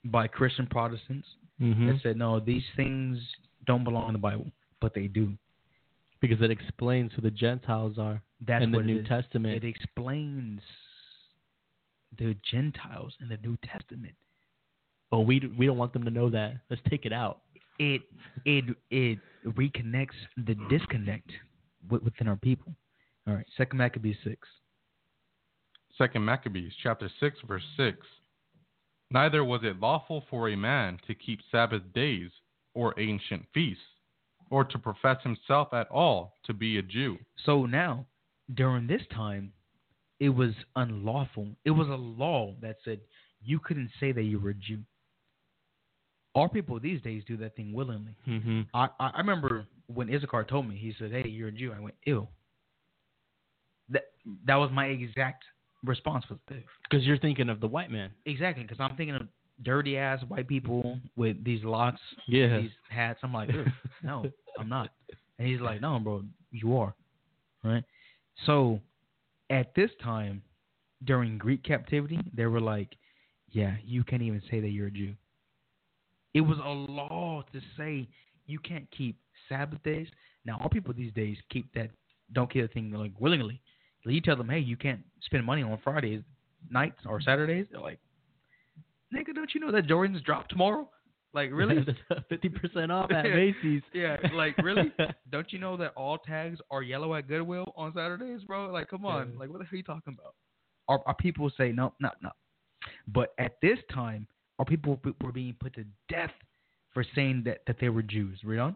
by Christian Protestants Mm-hmm. that said, no, these things don't belong in the Bible, but they do. Because it explains who the Gentiles are That's in the what it New is. Testament. It explains the Gentiles in the New Testament. Oh, we we don't want them to know that. Let's take it out. It it it reconnects the disconnect w- within our people. All right, Second Maccabees six. Second Maccabees chapter six verse six. Neither was it lawful for a man to keep Sabbath days or ancient feasts, or to profess himself at all to be a Jew. So now, during this time, it was unlawful. It was a law that said you couldn't say that you were a Jew. Our people these days do that thing willingly. Mm-hmm. I, I I remember when Issachar told me, he said, "Hey, you're a Jew." I went, "Ew." That that was my exact response. Was ew. Because you're thinking of the white man. Exactly, because I'm thinking of dirty ass white people with these locks, Yeah. these hats. I'm like, ew, no, I'm not. And he's like, no, bro, you are, right? So at this time, during Greek captivity, they were like, yeah, you can't even say that you're a Jew. It was a law to say you can't keep Sabbath days. Now, our people these days keep that, don't keep the thing like willingly. Like, you tell them, hey, you can't spend money on Fridays nights or Saturdays. They're like, nigga, don't you know that Jordans drop tomorrow? Like, really? fifty percent off at Macy's. Yeah, like, really? Don't you know that all tags are yellow at Goodwill on Saturdays, bro? Like, come on. Yeah. Like, what the hell are you talking about? Our, our people say, no, no, no. But at this time, our people were being put to death for saying that, that they were Jews. Read on.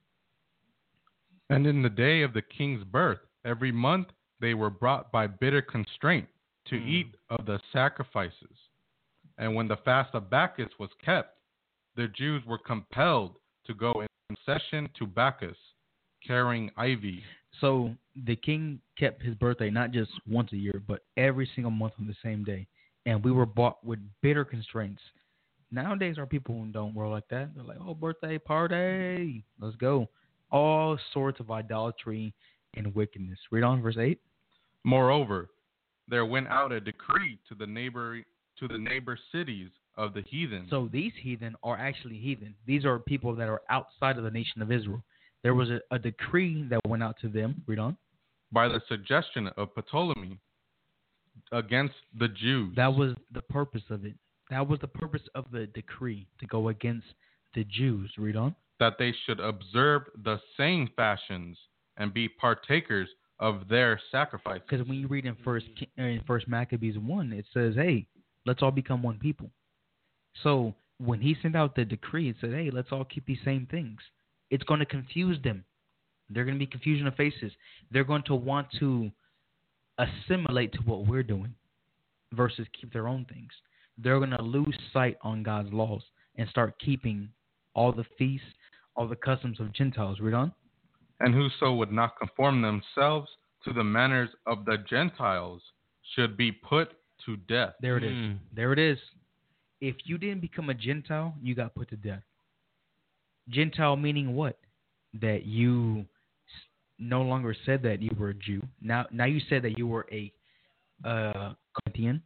And in the day of the king's birth, every month they were brought by bitter constraint to Mm. eat of the sacrifices. And when the fast of Bacchus was kept, the Jews were compelled to go in session to Bacchus, carrying ivy. So the king kept his birthday not just once a year, but every single month on the same day. And we were bought with bitter constraints. Nowadays, our people don't work like that. They're like, oh, birthday party. Let's go. All sorts of idolatry and wickedness. Read on, verse eight. Moreover, there went out a decree to the neighbor to the neighbor cities of the heathen. So these heathen are actually heathen. These are people that are outside of the nation of Israel. There was a, a decree that went out to them. Read on. By the suggestion of Ptolemy against the Jews. That was the purpose of it. That was the purpose of the decree, to go against the Jews. Read on. That they should observe the same fashions and be partakers of their sacrifices. Because when you read in first in First Maccabees one, it says, "Hey, let's all become one people." So when he sent out the decree, it said, "Hey, let's all keep these same things." It's going to confuse them. They're going to be confusion of faces. They're going to want to assimilate to what we're doing versus keep their own things. They're going to lose sight on God's laws and start keeping all the feasts, all the customs of Gentiles. Read on. And whoso would not conform themselves to the manners of the Gentiles should be put to death. There it is. Mm. There it is. If you didn't become a Gentile, you got put to death. Gentile meaning what? That you no longer said that you were a Jew. Now, now you said that you were a uh, Corinthian.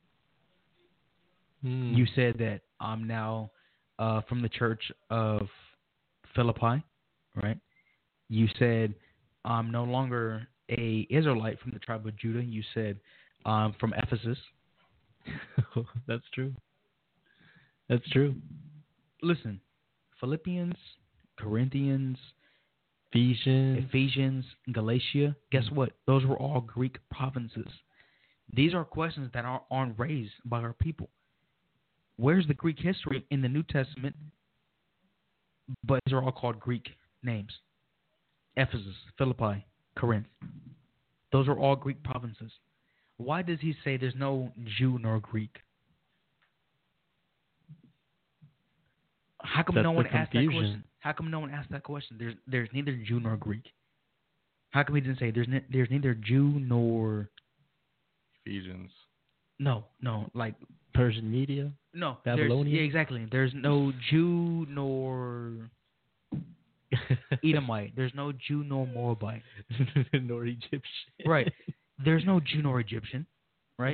Mm. You said that I'm now uh, from the church of Philippi, right? You said I'm no longer a Israelite from the tribe of Judah. You said I'm from Ephesus. That's true. That's true. Listen, Philippians, Corinthians, Ephesians. Ephesians, Galatia, guess what? Those were all Greek provinces. These are questions that are, aren't raised by our people. Where's the Greek history in the New Testament? But these are all called Greek names. Ephesus, Philippi, Corinth. Those are all Greek provinces. Why does he say there's no Jew nor Greek? How come That's no the one asked that confusion. question? How come no one asked that question? There's there's neither Jew nor Greek. How come he didn't say there's ne- there's neither Jew nor Ephesians. no no like Persian media. no there's- Babylonian? Yeah, exactly. There's no Jew nor Edomite. There's no Jew nor Moabite. Nor Egyptian. Right. There's no Jew nor Egyptian. Right. Yeah.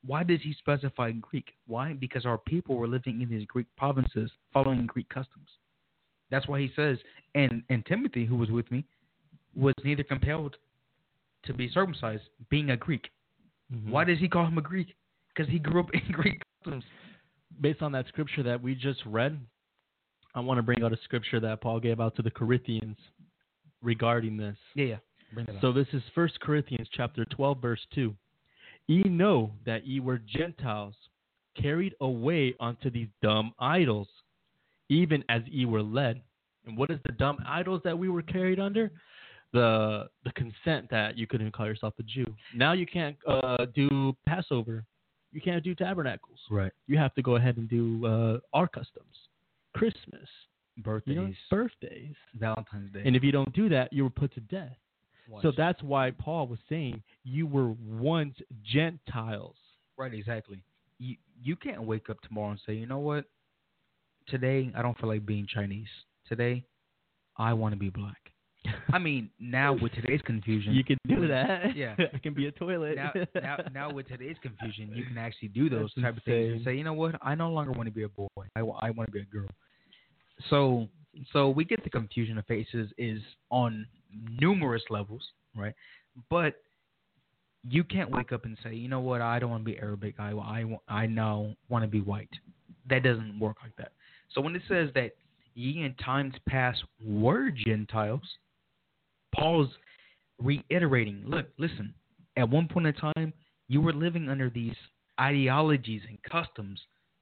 why did he specify Greek? Why? Because our people were living in these Greek provinces, following Greek customs. That's why he says, and and Timothy, who was with me, was neither compelled to be circumcised, being a Greek. Mm-hmm. Why does he call him a Greek? Because he grew up in Greek customs. Based on that scripture that we just read, I want to bring out a scripture that Paul gave out to the Corinthians regarding this. Yeah, yeah. Bring it so up. This is First Corinthians chapter twelve, verse two. Ye know that ye were Gentiles, carried away unto these dumb idols, even as ye were led. And what is the dumb idols that we were carried under? The the consent that you couldn't call yourself a Jew. Now you can't uh, do Passover. You can't do tabernacles. Right. You have to go ahead and do uh, our customs. Christmas. Birthdays. You know, birthdays. Valentine's Day. And if you don't do that, you were put to death. Watch. So that's why Paul was saying you were once Gentiles. Right, exactly. You you can't wake up tomorrow and say, you know what? Today I don't feel like being Chinese. Today I want to be black. I mean, now with today's confusion, you can do that. Yeah, it can be a toilet. now, now, now with today's confusion, you can actually do those That's type insane. of things and say, you know what? I no longer want to be a boy. I, I want to be a girl. So, so we get the confusion of faces is on numerous levels, right? But you can't wake up and say, you know what? I don't want to be Arabic. I, I, I now want to be white. That doesn't work like that. So when it says that ye in times past were Gentiles, Paul's reiterating, look, listen, at one point in time, you were living under these ideologies and customs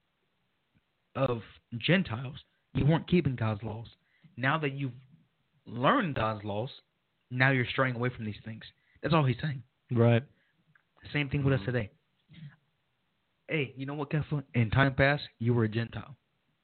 of Gentiles. You weren't keeping God's laws. Now that you've learned God's laws, now you're straying away from these things. That's all he's saying. Right. Same thing with us today. Hey, you know what, Kefla? In time past, you were a Gentile.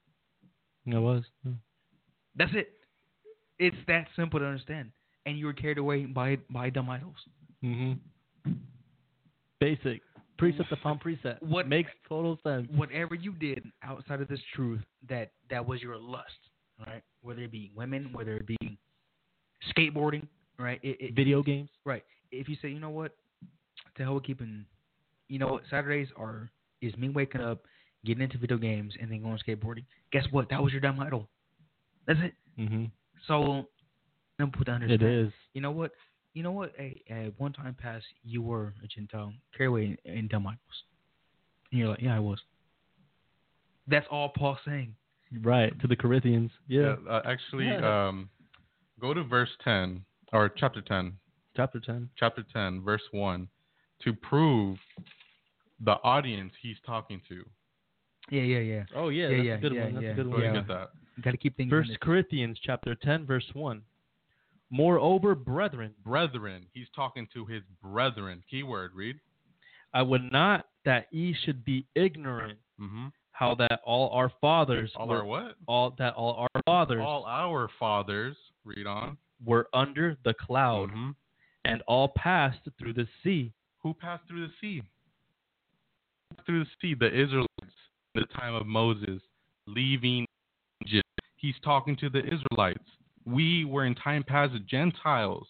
I was. That's it. It's that simple to understand. And you were carried away by by dumb idols. Mm-hmm. Basic. Precept upon precept. What makes total sense. Whatever you did outside of this truth, that, that was your lust, right? Whether it be women, whether it be skateboarding, right? It, it, Video games. Right. If you say, you know what, to hell with keeping, you know what, Saturdays are is me waking up, getting into video games, and then going skateboarding. Guess what? That was your dumb idol. That's it. Mm-hmm. So, simple to understand. It is. You know what? You know what? Hey, at one time past, you were a Gentile, carried away in, in dumb idols. And you're like, yeah, I was. That's all Paul's saying. Right, to the Corinthians. Yeah. yeah uh, actually, yeah. Um, go to verse ten, or chapter ten. Chapter ten. Chapter ten, verse one, to prove the audience he's talking to. Yeah, yeah, yeah. Oh, yeah, yeah that's yeah, a good yeah, one. That's yeah, a good Go one. ahead yeah. and get that. You got to keep things First in Corinthians chapter ten, verse one. Moreover, brethren, Brethren, he's talking to his brethren. Keyword, read. I would not that ye should be ignorant Mm-hmm. how that all our fathers All were, our what? all that all our fathers All our fathers, read on. were under the cloud, Mm-hmm. and all passed through the sea. Who passed through the sea? Through the sea, the Israelites, in the time of Moses, leaving Egypt. He's talking to the Israelites. We were in time past Gentiles.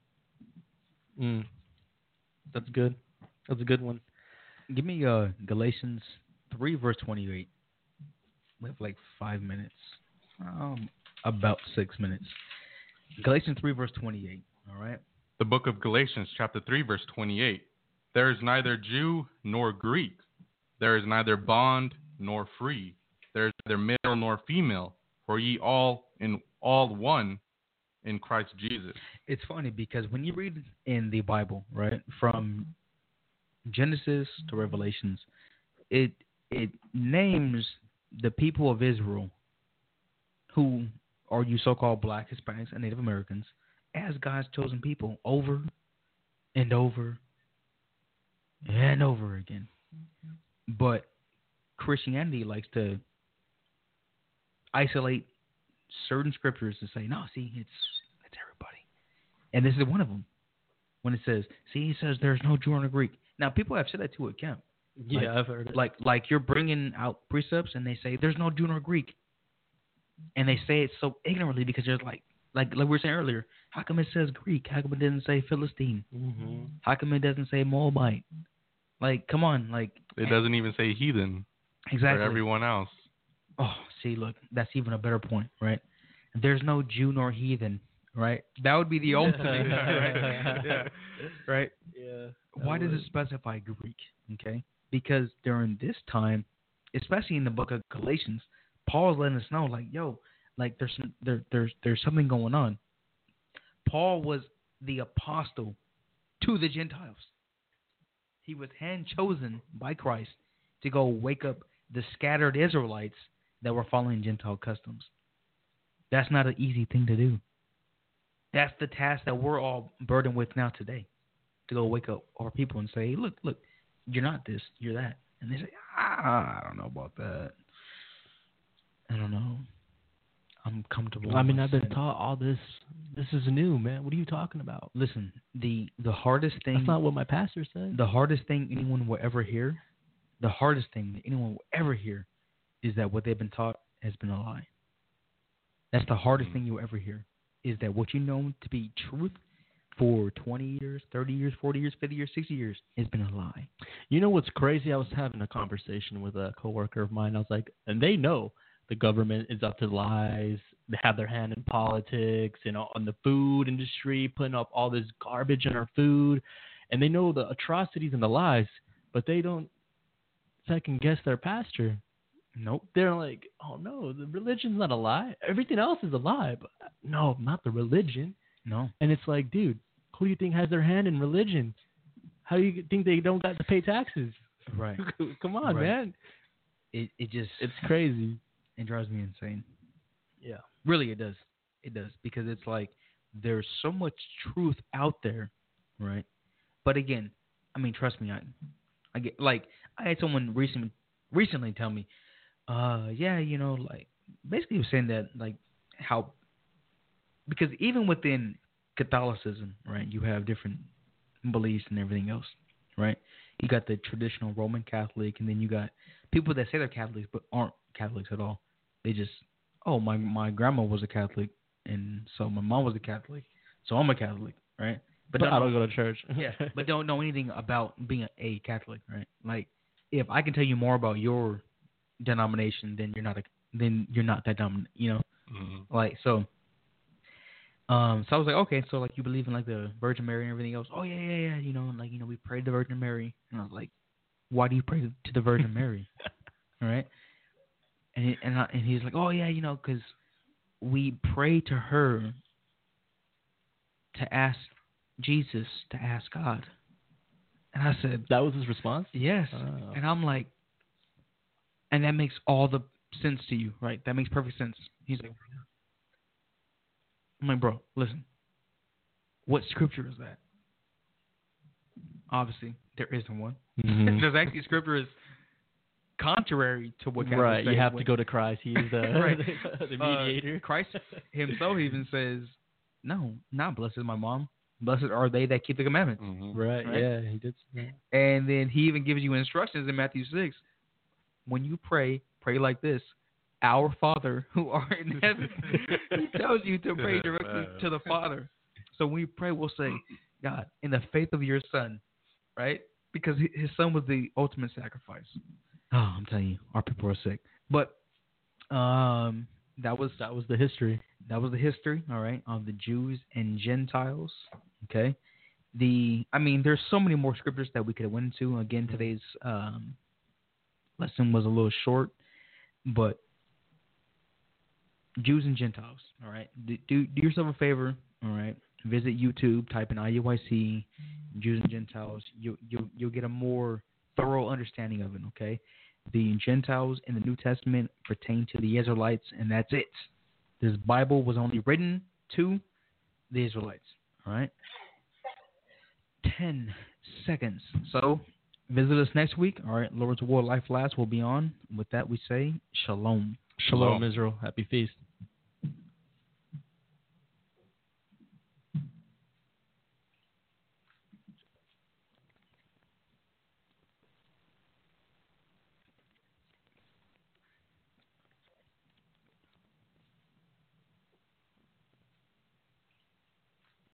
Mm. That's good. That's a good one. Give me uh, Galatians three, verse twenty-eight. We have like five minutes. Um, about six minutes. Galatians three, verse twenty-eight. All right. The book of Galatians, chapter three, verse twenty-eight. There is neither Jew nor Greek. There is neither bond nor free. There is neither male nor female. For ye all in all one in Christ Jesus. It's funny because when you read in the Bible, right, from Genesis to Revelations, it it names the people of Israel, who are you so-called black, Hispanics, and Native Americans, as God's chosen people over and over and over again. But Christianity likes to isolate certain scriptures to say, no, see, it's it's everybody. And this is one of them. When it says, see, it says there's no Jew nor Greek. Now, people have said that to a camp. Yeah, like, I've heard it. Like, like you're bringing out precepts and they say there's no Jew nor Greek. And they say it so ignorantly because there's like, like, like we were saying earlier, how come it says Greek? How come it doesn't say Philistine? Mm-hmm. How come it doesn't say Moabite? Like, come on, like it doesn't even say heathen. Exactly. For everyone else. Oh, see, look, that's even a better point, right? There's no Jew nor heathen, right? That would be the ultimate, right? Yeah. Right? Yeah. Why does it specify Greek? Okay? Because during this time, especially in the book of Galatians, Paul's letting us know, like, yo, like there's some, there, there's there's something going on. Paul was the apostle to the Gentiles. He was hand chosen by Christ to go wake up the scattered Israelites that were following Gentile customs. That's not an easy thing to do. That's the task that we're all burdened with now today, to go wake up our people and say, look, look, you're not this, you're that. And they say, ah, I don't know about that. I don't know. I'm comfortable. I mean, I've been taught all this. This is new, man. What are you talking about? Listen, the, the hardest thing. That's not what my pastor said. The hardest thing anyone will ever hear, the hardest thing that anyone will ever hear is that what they've been taught has been a lie. That's the hardest thing you'll ever hear, is that what you know to be truth for twenty years, thirty years, forty years, fifty years, sixty years has been a lie. You know what's crazy? I was having a conversation with a coworker of mine. I was like, and they know the government is up to lies. They have their hand in politics and on the food industry, putting up all this garbage in our food. And they know the atrocities and the lies, but they don't second guess their pastor. Nope. They're like, oh, no, the religion's not a lie. Everything else is a lie. But no, not the religion. No. And it's like, dude, who do you think has their hand in religion? How do you think they don't got to pay taxes? Right. Come on, right. man. It it just... It's crazy. It drives me insane. Yeah. Really, it does. It does. Because it's like there's so much truth out there, right? But again, I mean, trust me, I, I get, like, I had someone recently, recently tell me, uh, yeah, you know, like, basically he was saying that, like, how, because even within Catholicism, right, you have different beliefs and everything else, right? You got the traditional Roman Catholic, and then you got people that say they're Catholics but aren't Catholics at all. They just, oh, my, my grandma was a Catholic, and so my mom was a Catholic, so I'm a Catholic, right? But, but I don't go to church. Yeah, but don't know anything about being a, a Catholic, right? Like, if I can tell you more about your denomination, then you're not a, then you're not that dominant, you know? Mm-hmm. Like, so, um, so I was like, okay, so like you believe in like the Virgin Mary and everything else? Oh yeah, yeah, yeah, you know, and like you know we pray to the Virgin Mary, and I was like, why do you pray to the Virgin Mary? All right, and he, and I, and he's like, oh yeah, you know, because we pray to her to ask Jesus, to ask God. And I said, that was his response? Yes. Oh. And I'm like, and that makes all the sense to you, right? That makes perfect sense. He's like, I'm like, bro, listen, what scripture is that? Obviously, there isn't one. Mm-hmm. There's actually scripture is contrary to what Catholics right, say. you have when, to go to Christ. He's the, right. the, the mediator. Uh, Christ himself even says, no, not blessed is my mom. Blessed are they that keep the commandments. Mm-hmm. Right, right, yeah, he did. Yeah. And then he even gives you instructions in Matthew six. When you pray, pray like this. Our Father who art in heaven. He tells you to pray directly to the Father. So when we pray, we'll say, God, in the faith of your Son, right? Because his Son was the ultimate sacrifice. Oh, I'm telling you, our people are sick. But um, that was that was the history. That was the history, all right, of the Jews and Gentiles. Okay, the I mean, there's so many more scriptures that we could have went into. Again, today's um, lesson was a little short, but Jews and Gentiles, all right. Do, do do yourself a favor, all right. Visit YouTube, type in I U I C, Jews and Gentiles. You you you'll get a more thorough understanding of it. Okay, the Gentiles in the New Testament pertain to the Israelites, and that's it. This Bible was only written to the Israelites. All right. Ten seconds. So visit us next week. All right. Lord's War Life Last will be on. With that, we say shalom. Shalom, Israel. Happy feast.